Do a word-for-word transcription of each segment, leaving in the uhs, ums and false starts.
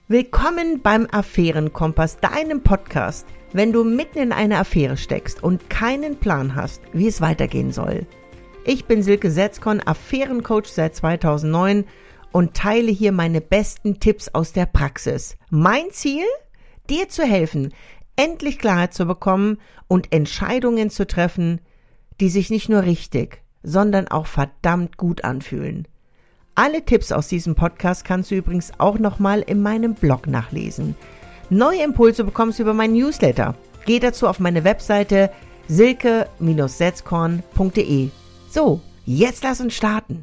Willkommen beim Affärenkompass, deinem Podcast, wenn du mitten in einer Affäre steckst und keinen Plan hast, wie es weitergehen soll. Ich bin Silke Setzkorn, Affärencoach seit zweitausendneun und teile hier meine besten Tipps aus der Praxis. Mein Ziel? Dir zu helfen, endlich Klarheit zu bekommen und Entscheidungen zu treffen, die sich nicht nur richtig, sondern auch verdammt gut anfühlen. Alle Tipps aus diesem Podcast kannst du übrigens auch nochmal in meinem Blog nachlesen. Neue Impulse bekommst du über meinen Newsletter. Geh dazu auf meine Webseite silke setzkorn punkt de. So, jetzt lass uns starten.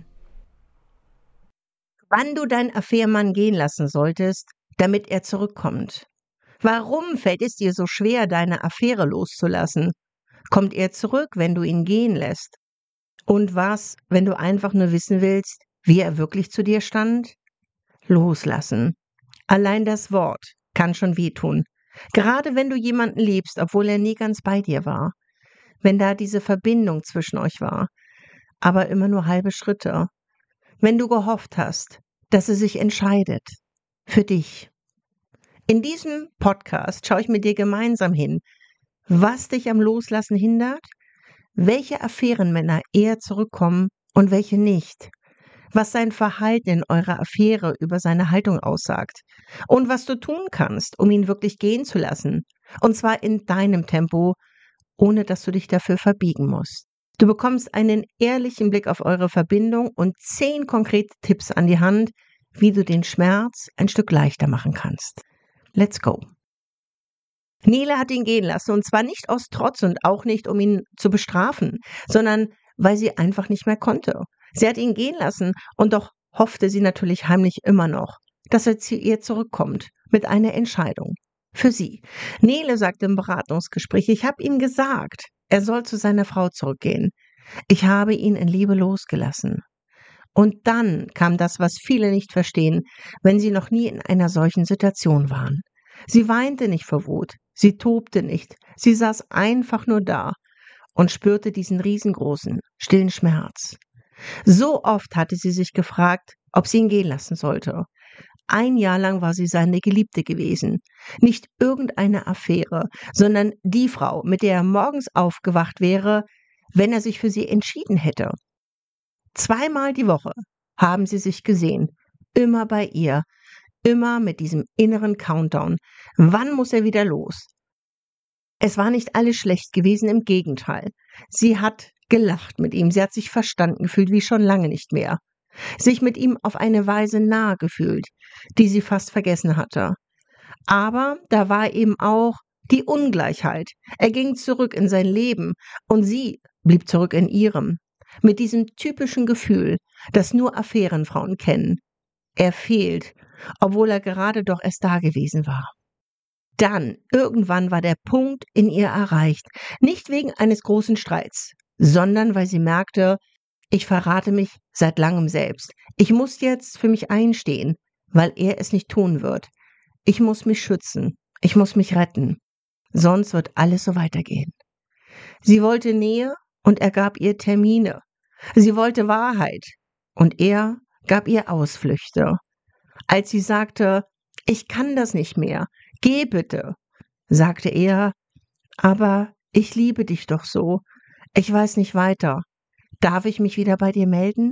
Wann du deinen Affärenmann gehen lassen solltest, damit er zurückkommt. Warum fällt es dir so schwer, deine Affäre loszulassen? Kommt er zurück, wenn du ihn gehen lässt? Und was, wenn du einfach nur wissen willst, wie er wirklich zu dir stand? Loslassen. Allein das Wort kann schon wehtun. Gerade wenn du jemanden liebst, obwohl er nie ganz bei dir war. Wenn da diese Verbindung zwischen euch war. Aber immer nur halbe Schritte. Wenn du gehofft hast, dass er sich entscheidet. Für dich. In diesem Podcast schaue ich mit dir gemeinsam hin, was dich am Loslassen hindert, welche Affärenmänner eher zurückkommen und welche nicht. Was sein Verhalten in eurer Affäre über seine Haltung aussagt und was du tun kannst, um ihn wirklich gehen zu lassen, und zwar in deinem Tempo, ohne dass du dich dafür verbiegen musst. Du bekommst einen ehrlichen Blick auf eure Verbindung und zehn konkrete Tipps an die Hand, wie du den Schmerz ein Stück leichter machen kannst. Let's go! Nele hat ihn gehen lassen, und zwar nicht aus Trotz und auch nicht, um ihn zu bestrafen, sondern weil sie einfach nicht mehr konnte. Sie hat ihn gehen lassen und doch hoffte sie natürlich heimlich immer noch, dass er zu ihr zurückkommt mit einer Entscheidung. Für sie. Nele sagte im Beratungsgespräch, ich habe ihm gesagt, er soll zu seiner Frau zurückgehen. Ich habe ihn in Liebe losgelassen. Und dann kam das, was viele nicht verstehen, wenn sie noch nie in einer solchen Situation waren. Sie weinte nicht vor Wut, sie tobte nicht, sie saß einfach nur da und spürte diesen riesengroßen, stillen Schmerz. So oft hatte sie sich gefragt, ob sie ihn gehen lassen sollte. Ein Jahr lang war sie seine Geliebte gewesen. Nicht irgendeine Affäre, sondern die Frau, mit der er morgens aufgewacht wäre, wenn er sich für sie entschieden hätte. Zweimal die Woche haben sie sich gesehen, immer bei ihr, immer mit diesem inneren Countdown. Wann muss er wieder los? Es war nicht alles schlecht gewesen, im Gegenteil. Sie hat gelacht mit ihm, sie hat sich verstanden gefühlt wie schon lange nicht mehr. Sich mit ihm auf eine Weise nahe gefühlt, die sie fast vergessen hatte. Aber da war eben auch die Ungleichheit. Er ging zurück in sein Leben und sie blieb zurück in ihrem. Mit diesem typischen Gefühl, das nur Affärenfrauen kennen. Er fehlt, obwohl er gerade doch erst da gewesen war. Dann, irgendwann war der Punkt in ihr erreicht, nicht wegen eines großen Streits, sondern weil sie merkte, ich verrate mich seit langem selbst. Ich muss jetzt für mich einstehen, weil er es nicht tun wird. Ich muss mich schützen, ich muss mich retten, sonst wird alles so weitergehen. Sie wollte Nähe und er gab ihr Termine. Sie wollte Wahrheit und er gab ihr Ausflüchte. Als sie sagte, ich kann das nicht mehr, geh bitte, sagte er, aber ich liebe dich doch so, ich weiß nicht weiter. Darf ich mich wieder bei dir melden?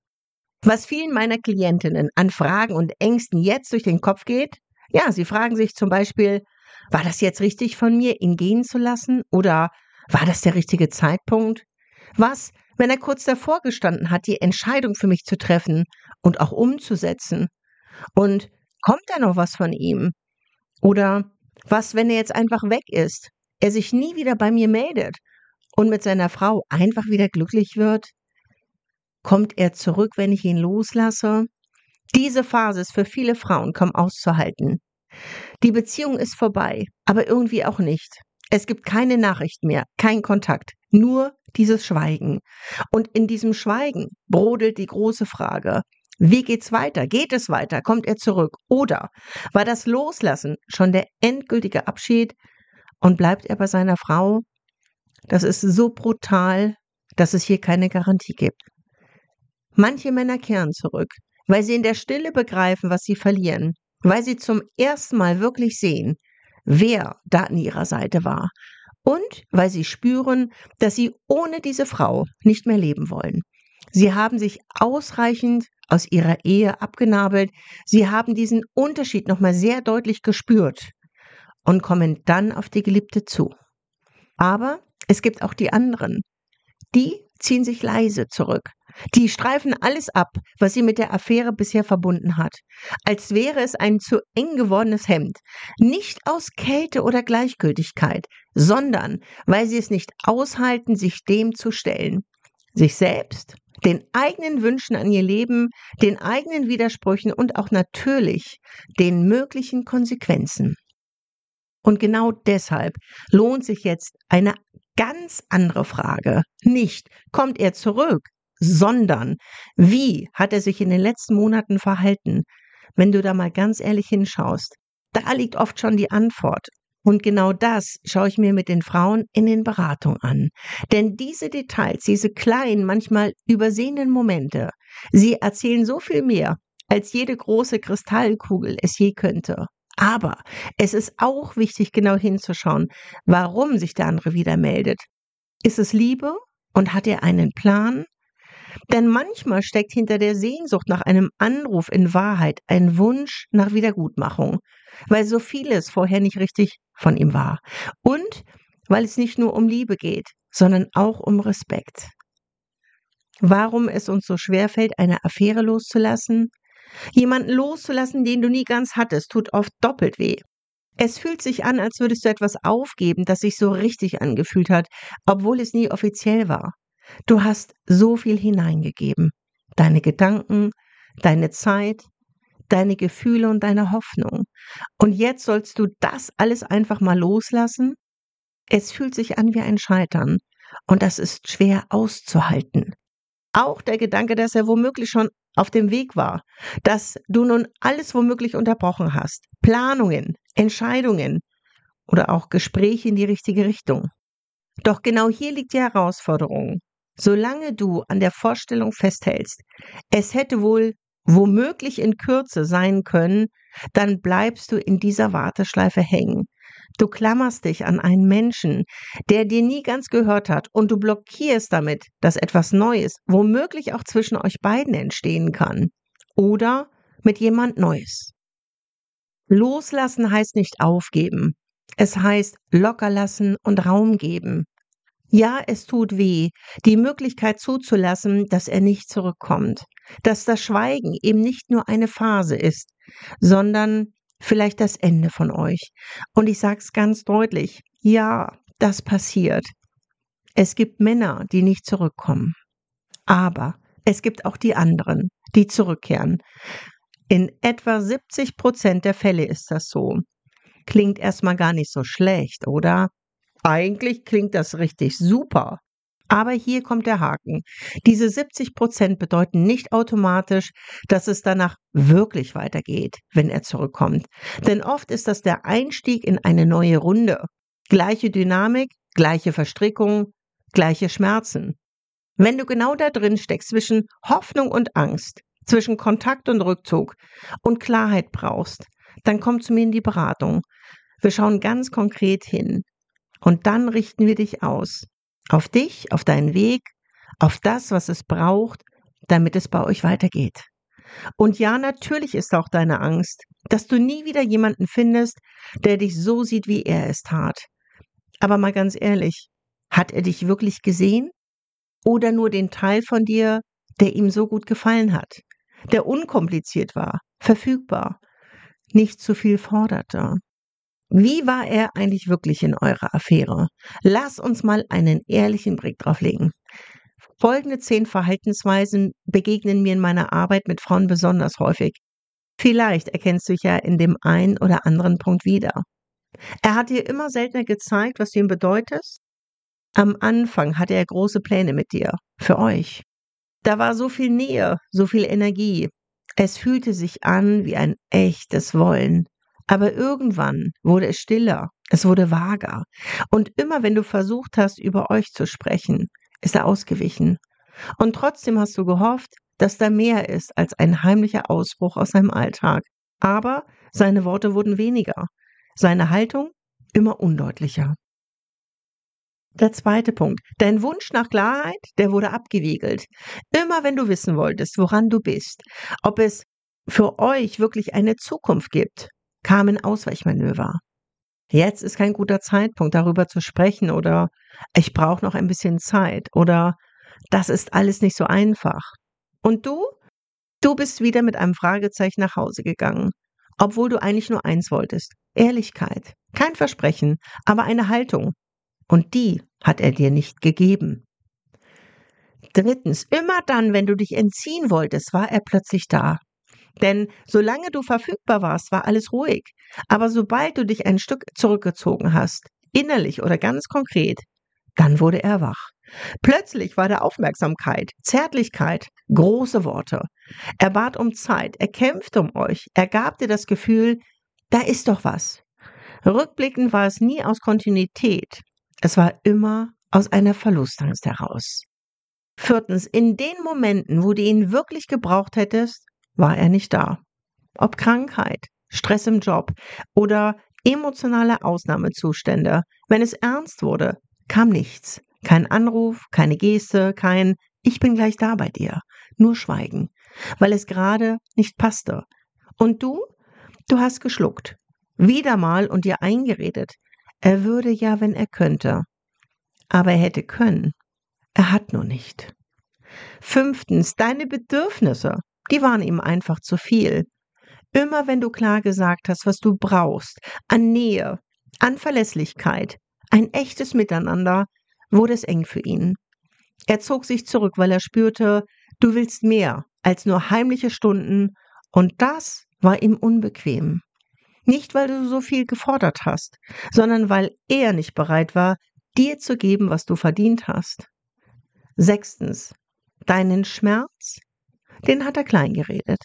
Was vielen meiner Klientinnen an Fragen und Ängsten jetzt durch den Kopf geht? Ja, sie fragen sich zum Beispiel, war das jetzt richtig von mir, ihn gehen zu lassen? Oder war das der richtige Zeitpunkt? Was, wenn er kurz davor gestanden hat, die Entscheidung für mich zu treffen und auch umzusetzen? Und kommt da noch was von ihm? Oder was, wenn er jetzt einfach weg ist, er sich nie wieder bei mir meldet und mit seiner Frau einfach wieder glücklich wird? Kommt er zurück, wenn ich ihn loslasse? Diese Phase ist für viele Frauen kaum auszuhalten. Die Beziehung ist vorbei, aber irgendwie auch nicht. Es gibt keine Nachricht mehr, kein Kontakt, nur dieses Schweigen. Und in diesem Schweigen brodelt die große Frage, wie geht's weiter? Geht es weiter? Kommt er zurück? Oder war das Loslassen schon der endgültige Abschied und bleibt er bei seiner Frau? Das ist so brutal, dass es hier keine Garantie gibt. Manche Männer kehren zurück, weil sie in der Stille begreifen, was sie verlieren. weil sie zum ersten Mal wirklich sehen, wer da an ihrer Seite war. Und weil sie spüren, dass sie ohne diese Frau nicht mehr leben wollen. Sie haben sich ausreichend aus ihrer Ehe abgenabelt. Sie haben diesen Unterschied nochmal sehr deutlich gespürt und kommen dann auf die Geliebte zu. Aber es gibt auch die anderen. Die ziehen sich leise zurück. Die streifen alles ab, was sie mit der Affäre bisher verbunden hat, als wäre es ein zu eng gewordenes Hemd. Nicht aus Kälte oder Gleichgültigkeit, sondern weil sie es nicht aushalten, sich dem zu stellen. Sich selbst, den eigenen Wünschen an ihr Leben, den eigenen Widersprüchen und auch natürlich den möglichen Konsequenzen. Und genau deshalb lohnt sich jetzt eine ganz andere Frage. Nicht, kommt er zurück, sondern wie hat er sich in den letzten Monaten verhalten? Wenn du da mal ganz ehrlich hinschaust, da liegt oft schon die Antwort. Und genau das schaue ich mir mit den Frauen in den Beratungen an. Denn diese Details, diese kleinen, manchmal übersehenen Momente, sie erzählen so viel mehr, als jede große Kristallkugel es je könnte. Aber es ist auch wichtig, genau hinzuschauen, warum sich der andere wieder meldet. Ist es Liebe und hat er einen Plan? Denn manchmal steckt hinter der Sehnsucht nach einem Anruf in Wahrheit ein Wunsch nach Wiedergutmachung, weil so vieles vorher nicht richtig von ihm war. Und weil es nicht nur um Liebe geht, sondern auch um Respekt. Warum es uns so schwerfällt, eine Affäre loszulassen? Jemanden loszulassen, den du nie ganz hattest, tut oft doppelt weh. Es fühlt sich an, als würdest du etwas aufgeben, das sich so richtig angefühlt hat, obwohl es nie offiziell war. Du hast so viel hineingegeben. Deine Gedanken, deine Zeit, deine Gefühle und deine Hoffnung. Und jetzt sollst du das alles einfach mal loslassen? Es fühlt sich an wie ein Scheitern. Und das ist schwer auszuhalten. Auch der Gedanke, dass er womöglich schon auf dem Weg war, dass du nun alles womöglich unterbrochen hast. Planungen, Entscheidungen oder auch Gespräche in die richtige Richtung. Doch genau hier liegt die Herausforderung. Solange du an der Vorstellung festhältst, es hätte wohl womöglich in Kürze sein können, dann bleibst du in dieser Warteschleife hängen. Du klammerst dich an einen Menschen, der dir nie ganz gehört hat, und du blockierst damit, dass etwas Neues womöglich auch zwischen euch beiden entstehen kann. Oder mit jemand Neues. Loslassen heißt nicht aufgeben. Es heißt locker lassen und Raum geben. Ja, es tut weh, die Möglichkeit zuzulassen, dass er nicht zurückkommt, dass das Schweigen eben nicht nur eine Phase ist, sondern vielleicht das Ende von euch. Und ich sage es ganz deutlich, ja, das passiert. Es gibt Männer, die nicht zurückkommen, aber es gibt auch die anderen, die zurückkehren. In etwa siebzig Prozent der Fälle ist das so. Klingt erstmal gar nicht so schlecht, oder? Eigentlich klingt das richtig super. Aber hier kommt der Haken. Diese siebzig Prozent bedeuten nicht automatisch, dass es danach wirklich weitergeht, wenn er zurückkommt. Denn oft ist das der Einstieg in eine neue Runde. Gleiche Dynamik, gleiche Verstrickung, gleiche Schmerzen. Wenn du genau da drin steckst zwischen Hoffnung und Angst, zwischen Kontakt und Rückzug und Klarheit brauchst, dann komm zu mir in die Beratung. Wir schauen ganz konkret hin. Und dann richten wir dich aus. Auf dich, auf deinen Weg, auf das, was es braucht, damit es bei euch weitergeht. Und ja, natürlich ist auch deine Angst, dass du nie wieder jemanden findest, der dich so sieht, wie er es tat. Aber mal ganz ehrlich, hat er dich wirklich gesehen? Oder nur den Teil von dir, der ihm so gut gefallen hat, der unkompliziert war, verfügbar, nicht zu viel forderte? Wie war er eigentlich wirklich in eurer Affäre? Lass uns mal einen ehrlichen Blick drauf legen. Folgende zehn Verhaltensweisen begegnen mir in meiner Arbeit mit Frauen besonders häufig. Vielleicht erkennst du dich ja in dem einen oder anderen Punkt wieder. Er hat dir immer seltener gezeigt, was du ihm bedeutest. Am Anfang hatte er große Pläne mit dir, für euch. Da war so viel Nähe, so viel Energie. Es fühlte sich an wie ein echtes Wollen. Aber irgendwann wurde es stiller, es wurde vager. Und immer wenn du versucht hast, über euch zu sprechen, ist er ausgewichen. Und trotzdem hast du gehofft, dass da mehr ist als ein heimlicher Ausbruch aus seinem Alltag. Aber seine Worte wurden weniger, seine Haltung immer undeutlicher. Der zweite Punkt. Dein Wunsch nach Klarheit, der wurde abgewiegelt. Immer wenn du wissen wolltest, woran du bist, ob es für euch wirklich eine Zukunft gibt, kamen Ausweichmanöver. Jetzt ist kein guter Zeitpunkt, darüber zu sprechen oder ich brauche noch ein bisschen Zeit oder das ist alles nicht so einfach. Und du? Du bist wieder mit einem Fragezeichen nach Hause gegangen, obwohl du eigentlich nur eins wolltest. Ehrlichkeit. Kein Versprechen, aber eine Haltung. Und die hat er dir nicht gegeben. Drittens, immer dann, wenn du dich entziehen wolltest, war er plötzlich da. Denn solange du verfügbar warst, war alles ruhig. Aber sobald du dich ein Stück zurückgezogen hast, innerlich oder ganz konkret, dann wurde er wach. Plötzlich war da Aufmerksamkeit, Zärtlichkeit, große Worte. Er bat um Zeit, er kämpfte um euch, er gab dir das Gefühl, da ist doch was. Rückblickend war es nie aus Kontinuität, es war immer aus einer Verlustangst heraus. Viertens, in den Momenten, wo du ihn wirklich gebraucht hättest, war er nicht da. Ob Krankheit, Stress im Job oder emotionale Ausnahmezustände, wenn es ernst wurde, kam nichts. Kein Anruf, keine Geste, kein „Ich bin gleich da bei dir“, nur Schweigen, weil es gerade nicht passte. Und du? Du hast geschluckt. Wieder mal und dir eingeredet, er würde ja, wenn er könnte. Aber er hätte können. Er hat nur nicht. Fünftens, deine Bedürfnisse, die waren ihm einfach zu viel. Immer wenn du klar gesagt hast, was du brauchst, an Nähe, an Verlässlichkeit, ein echtes Miteinander, wurde es eng für ihn. Er zog sich zurück, weil er spürte, du willst mehr als nur heimliche Stunden und das war ihm unbequem. Nicht, weil du so viel gefordert hast, sondern weil er nicht bereit war, dir zu geben, was du verdient hast. Sechstens, deinen Schmerz, den hat er klein geredet.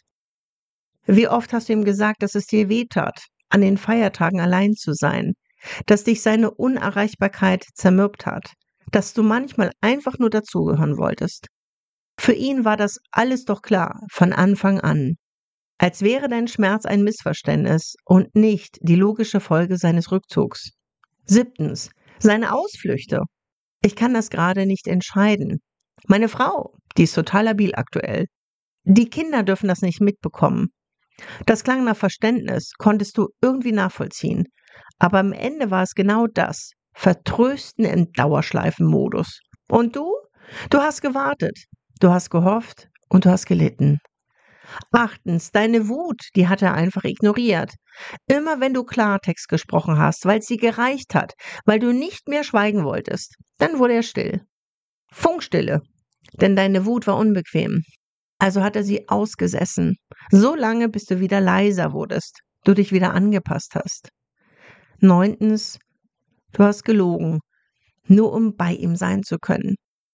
Wie oft hast du ihm gesagt, dass es dir wehtat, an den Feiertagen allein zu sein, dass dich seine Unerreichbarkeit zermürbt hat, dass du manchmal einfach nur dazugehören wolltest. Für ihn war das alles doch klar, von Anfang an. Als wäre dein Schmerz ein Missverständnis und nicht die logische Folge seines Rückzugs. Siebtens, seine Ausflüchte. Ich kann das gerade nicht entscheiden. Meine Frau, die ist total labil aktuell. Die Kinder dürfen das nicht mitbekommen. Das klang nach Verständnis, konntest du irgendwie nachvollziehen. Aber am Ende war es genau das. Vertrösten im Dauerschleifenmodus. Und du? Du hast gewartet, du hast gehofft und du hast gelitten. Achtens, deine Wut, die hat er einfach ignoriert. Immer wenn du Klartext gesprochen hast, weil es sie gereicht hat, weil du nicht mehr schweigen wolltest, dann wurde er still. Funkstille, denn deine Wut war unbequem. Also hat er sie ausgesessen, so lange, bis du wieder leiser wurdest, du dich wieder angepasst hast. Neuntens, du hast gelogen, nur um bei ihm sein zu können.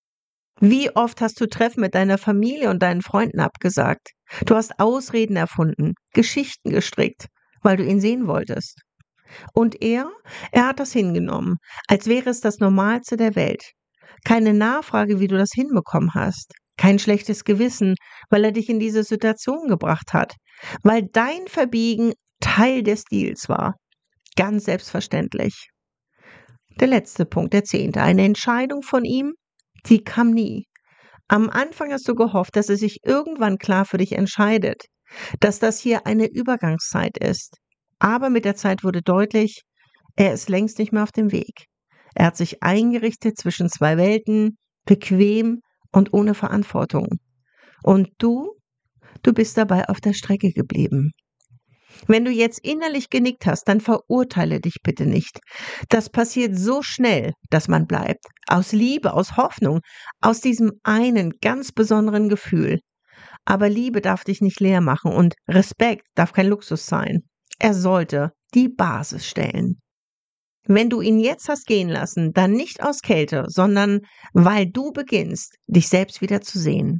Wie oft hast du Treffen mit deiner Familie und deinen Freunden abgesagt? Du hast Ausreden erfunden, Geschichten gestrickt, weil du ihn sehen wolltest. Und er, er hat das hingenommen, als wäre es das Normalste der Welt. Keine Nachfrage, wie du das hinbekommen hast. Kein schlechtes Gewissen, weil er dich in diese Situation gebracht hat. Weil dein Verbiegen Teil des Deals war. Ganz selbstverständlich. Der letzte Punkt, der zehnte. Eine Entscheidung von ihm, die kam nie. Am Anfang hast du gehofft, dass er sich irgendwann klar für dich entscheidet, dass das hier eine Übergangszeit ist. Aber mit der Zeit wurde deutlich, er ist längst nicht mehr auf dem Weg. Er hat sich eingerichtet zwischen zwei Welten, bequem und ohne Verantwortung. Und du, du bist dabei auf der Strecke geblieben. Wenn du jetzt innerlich genickt hast, dann verurteile dich bitte nicht. Das passiert so schnell, dass man bleibt. Aus Liebe, aus Hoffnung, aus diesem einen ganz besonderen Gefühl. Aber Liebe darf dich nicht leer machen und Respekt darf kein Luxus sein. Er sollte die Basis stellen. Wenn du ihn jetzt hast gehen lassen, dann nicht aus Kälte, sondern weil du beginnst, dich selbst wieder zu sehen.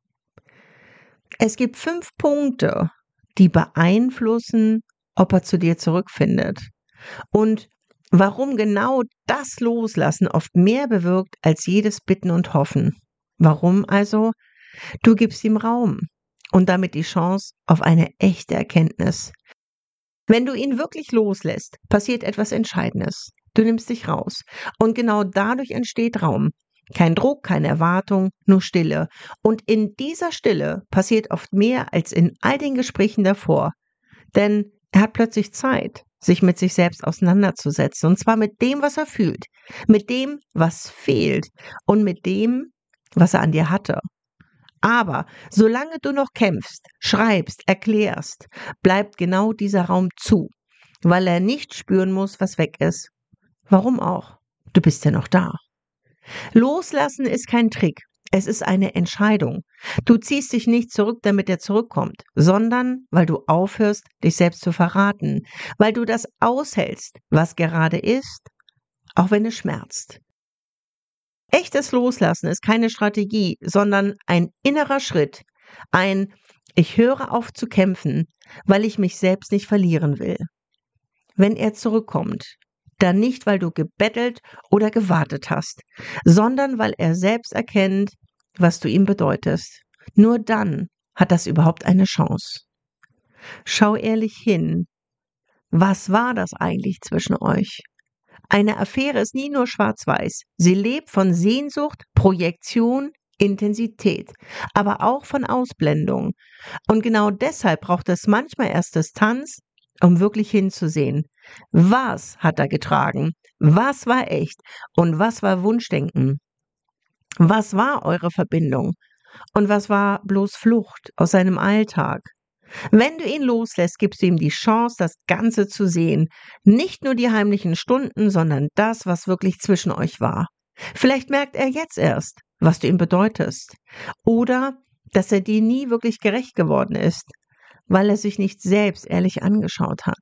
Es gibt fünf Punkte, die beeinflussen, ob er zu dir zurückfindet. Und warum genau das Loslassen oft mehr bewirkt als jedes Bitten und Hoffen. Warum also? Du gibst ihm Raum und damit die Chance auf eine echte Erkenntnis. Wenn du ihn wirklich loslässt, passiert etwas Entscheidendes. Du nimmst dich raus. Und genau dadurch entsteht Raum. Kein Druck, keine Erwartung, nur Stille. Und in dieser Stille passiert oft mehr als in all den Gesprächen davor. Denn er hat plötzlich Zeit, sich mit sich selbst auseinanderzusetzen. Und zwar mit dem, was er fühlt, mit dem, was fehlt und mit dem, was er an dir hatte. Aber solange du noch kämpfst, schreibst, erklärst, bleibt genau dieser Raum zu, weil er nicht spüren muss, was weg ist. Warum auch? Du bist ja noch da. Loslassen ist kein Trick. Es ist eine Entscheidung. Du ziehst dich nicht zurück, damit er zurückkommt, sondern weil du aufhörst, dich selbst zu verraten, weil du das aushältst, was gerade ist, auch wenn es schmerzt. Echtes Loslassen ist keine Strategie, sondern ein innerer Schritt, ein Ich höre auf zu kämpfen, weil ich mich selbst nicht verlieren will. Wenn er zurückkommt, dann nicht, weil du gebettelt oder gewartet hast, sondern weil er selbst erkennt, was du ihm bedeutest. Nur dann hat das überhaupt eine Chance. Schau ehrlich hin. Was war das eigentlich zwischen euch? Eine Affäre ist nie nur schwarz-weiß. Sie lebt von Sehnsucht, Projektion, Intensität, aber auch von Ausblendung. Und genau deshalb braucht es manchmal erst Distanz, um wirklich hinzusehen. Was hat er getragen? Was war echt? Und was war Wunschdenken? Was war eure Verbindung? Und was war bloß Flucht aus seinem Alltag? Wenn du ihn loslässt, gibst du ihm die Chance, das Ganze zu sehen. Nicht nur die heimlichen Stunden, sondern das, was wirklich zwischen euch war. Vielleicht merkt er jetzt erst, was du ihm bedeutest. Oder, dass er dir nie wirklich gerecht geworden ist, weil er sich nicht selbst ehrlich angeschaut hat.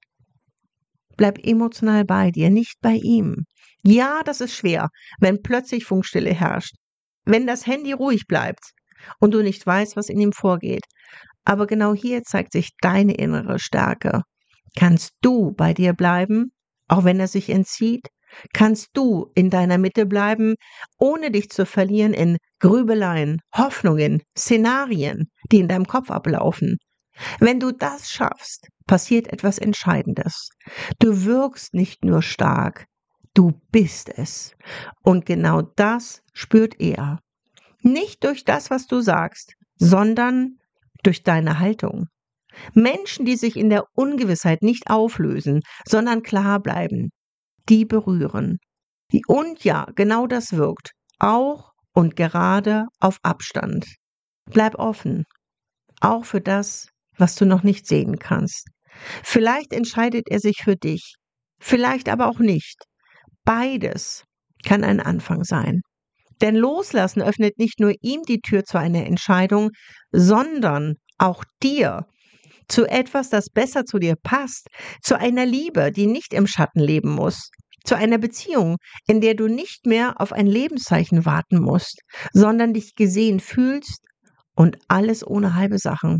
Bleib emotional bei dir, nicht bei ihm. Ja, das ist schwer, wenn plötzlich Funkstille herrscht. Wenn das Handy ruhig bleibt und du nicht weißt, was in ihm vorgeht. Aber genau hier zeigt sich deine innere Stärke. Kannst du bei dir bleiben, auch wenn er sich entzieht? Kannst du in deiner Mitte bleiben, ohne dich zu verlieren in Grübeleien, Hoffnungen, Szenarien, die in deinem Kopf ablaufen? Wenn du das schaffst, passiert etwas Entscheidendes. Du wirkst nicht nur stark, du bist es. Und genau das spürt er. Nicht durch das, was du sagst, sondern durch deine Haltung. Menschen, die sich in der Ungewissheit nicht auflösen, sondern klar bleiben, die berühren. Und ja, genau das wirkt, auch und gerade auf Abstand. Bleib offen, auch für das, was du noch nicht sehen kannst. Vielleicht entscheidet er sich für dich, vielleicht aber auch nicht. Beides kann ein Anfang sein. Denn Loslassen öffnet nicht nur ihm die Tür zu einer Entscheidung, sondern auch dir zu etwas, das besser zu dir passt, zu einer Liebe, die nicht im Schatten leben muss, zu einer Beziehung, in der du nicht mehr auf ein Lebenszeichen warten musst, sondern dich gesehen fühlst und alles ohne halbe Sachen.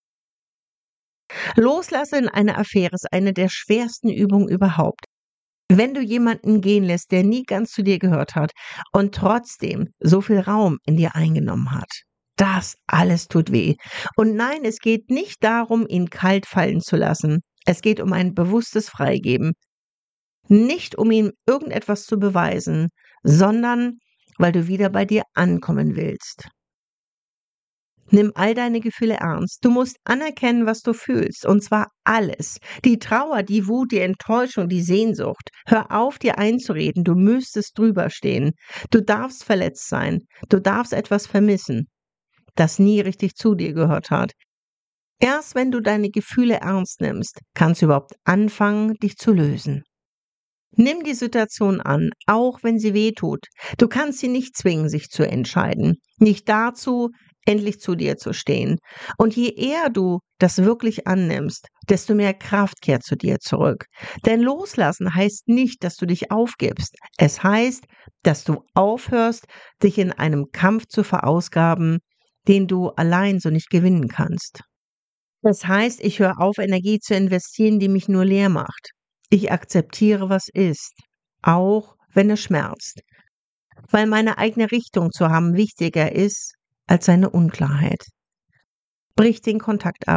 Loslassen in einer Affäre ist eine der schwersten Übungen überhaupt. Wenn du jemanden gehen lässt, der nie ganz zu dir gehört hat und trotzdem so viel Raum in dir eingenommen hat, das alles tut weh. Und nein, es geht nicht darum, ihn kalt fallen zu lassen. Es geht um ein bewusstes Freigeben. Nicht um ihm irgendetwas zu beweisen, sondern weil du wieder bei dir ankommen willst. Nimm all deine Gefühle ernst. Du musst anerkennen, was du fühlst, und zwar alles. Die Trauer, die Wut, die Enttäuschung, die Sehnsucht. Hör auf, dir einzureden, du müsstest drüber stehen. Du darfst verletzt sein. Du darfst etwas vermissen, das nie richtig zu dir gehört hat. Erst wenn du deine Gefühle ernst nimmst, kannst du überhaupt anfangen, dich zu lösen. Nimm die Situation an, auch wenn sie weh tut. Du kannst sie nicht zwingen, sich zu entscheiden. Nicht dazu, endlich zu dir zu stehen. Und je eher du das wirklich annimmst, desto mehr Kraft kehrt zu dir zurück. Denn loslassen heißt nicht, dass du dich aufgibst. Es heißt, dass du aufhörst, dich in einem Kampf zu verausgaben, den du allein so nicht gewinnen kannst. Das heißt, ich höre auf, Energie zu investieren, die mich nur leer macht. Ich akzeptiere, was ist, auch wenn es schmerzt. Weil meine eigene Richtung zu haben wichtiger ist als seine Unklarheit. Brich den Kontakt ab.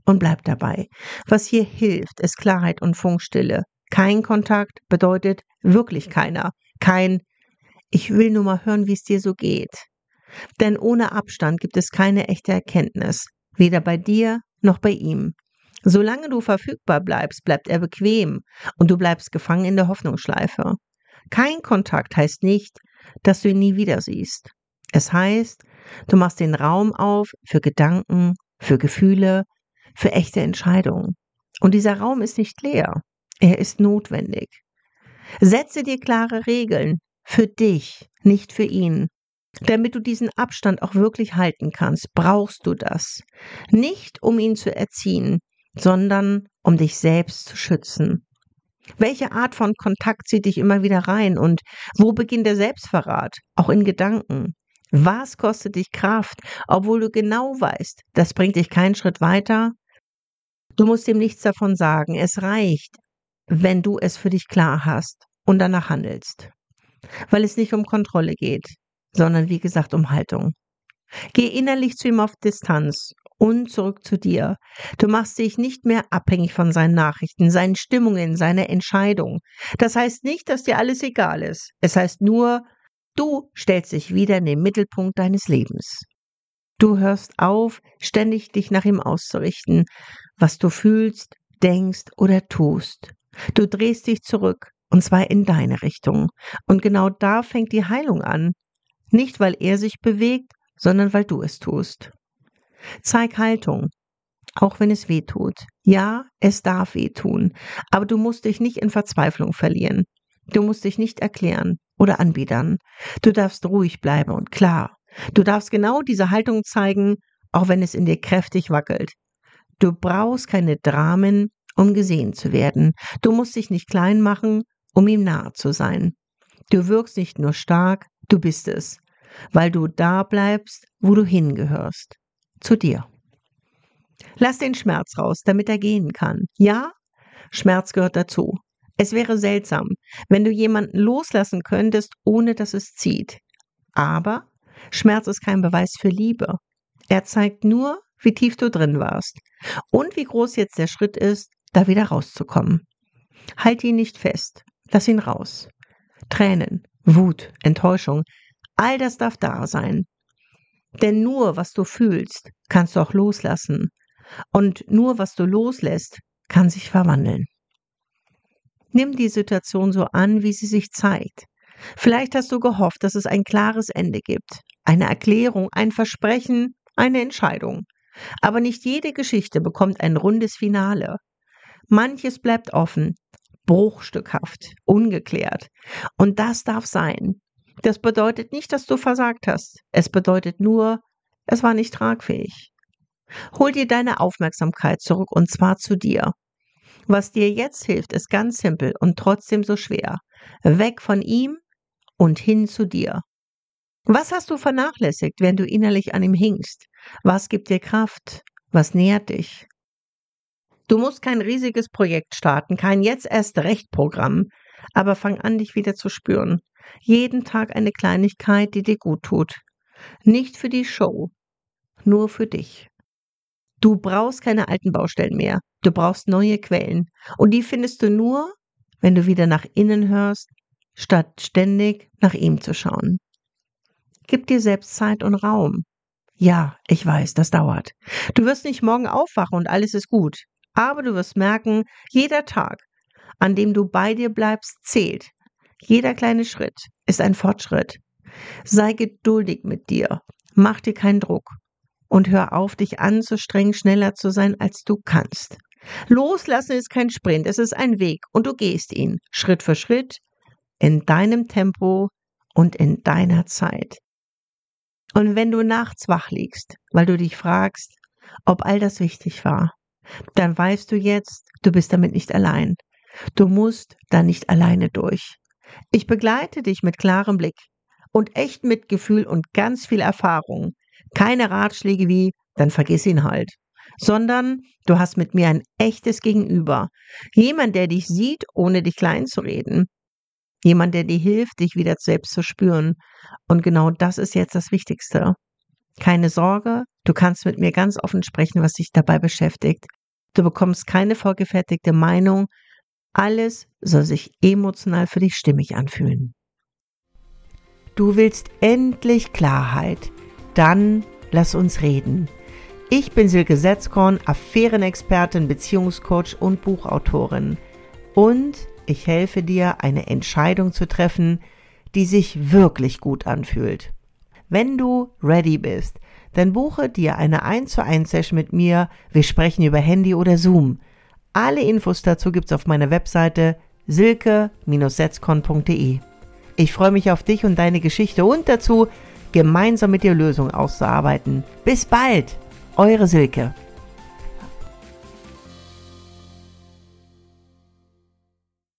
und bleib dabei. Was hier hilft, ist Klarheit und Funkstille. Kein Kontakt bedeutet wirklich keiner. Kein „Ich will nur mal hören, wie es dir so geht." Denn ohne Abstand gibt es keine echte Erkenntnis, weder bei dir noch bei ihm. Solange du verfügbar bleibst, bleibt er bequem und du bleibst gefangen in der Hoffnungsschleife. Kein Kontakt heißt nicht, dass du ihn nie wieder siehst. Es heißt, du machst den Raum auf für Gedanken, für Gefühle, für echte Entscheidungen. Und dieser Raum ist nicht leer, er ist notwendig. Setze dir klare Regeln für dich, nicht für ihn. Damit du diesen Abstand auch wirklich halten kannst, brauchst du das. Nicht um ihn zu erziehen, sondern um dich selbst zu schützen. Welche Art von Kontakt zieht dich immer wieder rein und wo beginnt der Selbstverrat, auch in Gedanken? Was kostet dich Kraft, obwohl du genau weißt, das bringt dich keinen Schritt weiter? Du musst ihm nichts davon sagen, es reicht, wenn du es für dich klar hast und danach handelst. Weil es nicht um Kontrolle geht, sondern wie gesagt um Haltung. Geh innerlich zu ihm auf Distanz und zurück zu dir. Du machst dich nicht mehr abhängig von seinen Nachrichten, seinen Stimmungen, seiner Entscheidung. Das heißt nicht, dass dir alles egal ist. Es heißt nur, du stellst dich wieder in den Mittelpunkt deines Lebens. Du hörst auf, ständig dich nach ihm auszurichten, was du fühlst, denkst oder tust. Du drehst dich zurück, und zwar in deine Richtung. Und genau da fängt die Heilung an. Nicht, weil er sich bewegt, sondern weil du es tust. Zeig Haltung, auch wenn es weh tut. Ja, es darf wehtun, aber du musst dich nicht in Verzweiflung verlieren. Du musst dich nicht erklären oder anbiedern. Du darfst ruhig bleiben und klar. Du darfst genau diese Haltung zeigen, auch wenn es in dir kräftig wackelt. Du brauchst keine Dramen, um gesehen zu werden. Du musst dich nicht klein machen, um ihm nahe zu sein. Du wirkst nicht nur stark, du bist es, weil du da bleibst, wo du hingehörst, zu dir. Lass den Schmerz raus, damit er gehen kann. Ja, Schmerz gehört dazu. Es wäre seltsam, wenn du jemanden loslassen könntest, ohne dass es zieht. Aber Schmerz ist kein Beweis für Liebe. Er zeigt nur, wie tief du drin warst und wie groß jetzt der Schritt ist, da wieder rauszukommen. Halt ihn nicht fest, lass ihn raus. Tränen, Wut, Enttäuschung, all das darf da sein. Denn nur, was du fühlst, kannst du auch loslassen. Und nur, was du loslässt, kann sich verwandeln. Nimm die Situation so an, wie sie sich zeigt. Vielleicht hast du gehofft, dass es ein klares Ende gibt, eine Erklärung, ein Versprechen, eine Entscheidung. Aber nicht jede Geschichte bekommt ein rundes Finale. Manches bleibt offen, bruchstückhaft, ungeklärt. Und das darf sein. Das bedeutet nicht, dass du versagt hast. Es bedeutet nur, es war nicht tragfähig. Hol dir deine Aufmerksamkeit zurück und zwar zu dir. Was dir jetzt hilft, ist ganz simpel und trotzdem so schwer. Weg von ihm und hin zu dir. Was hast du vernachlässigt, wenn du innerlich an ihm hingst? Was gibt dir Kraft? Was nährt dich? Du musst kein riesiges Projekt starten, kein Jetzt-erst-recht-Programm, aber fang an, dich wieder zu spüren. Jeden Tag eine Kleinigkeit, die dir gut tut. Nicht für die Show, nur für dich. Du brauchst keine alten Baustellen mehr. Du brauchst neue Quellen. Und die findest du nur, wenn du wieder nach innen hörst, statt ständig nach ihm zu schauen. Gib dir selbst Zeit und Raum. Ja, ich weiß, das dauert. Du wirst nicht morgen aufwachen und alles ist gut. Aber du wirst merken, jeder Tag, an dem du bei dir bleibst, zählt. Jeder kleine Schritt ist ein Fortschritt. Sei geduldig mit dir. Mach dir keinen Druck. Und hör auf, dich anzustrengen, schneller zu sein, als du kannst. Loslassen ist kein Sprint, es ist ein Weg und du gehst ihn Schritt für Schritt in deinem Tempo und in deiner Zeit. Und wenn du nachts wach liegst, weil du dich fragst, ob all das wichtig war, dann weißt du jetzt, du bist damit nicht allein. Du musst da nicht alleine durch. Ich begleite dich mit klarem Blick und echt Mitgefühl und ganz viel Erfahrung. Keine Ratschläge wie, dann vergiss ihn halt, sondern du hast mit mir ein echtes Gegenüber. Jemand, der dich sieht, ohne dich klein zu reden. Jemand, der dir hilft, dich wieder selbst zu spüren. Und genau das ist jetzt das Wichtigste. Keine Sorge, Du kannst mit mir ganz offen sprechen, was dich dabei beschäftigt. Du bekommst keine vorgefertigte Meinung. Alles soll sich emotional für dich stimmig anfühlen. Du willst endlich Klarheit? Dann lass uns reden. Ich bin Silke Setzkorn, Affärenexpertin, Beziehungscoach und Buchautorin. Und ich helfe dir, eine Entscheidung zu treffen, die sich wirklich gut anfühlt. Wenn du ready bist, dann buche dir eine eins zu eins Session mit mir. Wir sprechen über Handy oder Zoom. Alle Infos dazu gibt's auf meiner Webseite silke Bindestrich setzkorn punkt de. Ich freue mich auf dich und deine Geschichte und dazu, gemeinsam mit dir Lösungen auszuarbeiten. Bis bald, eure Silke.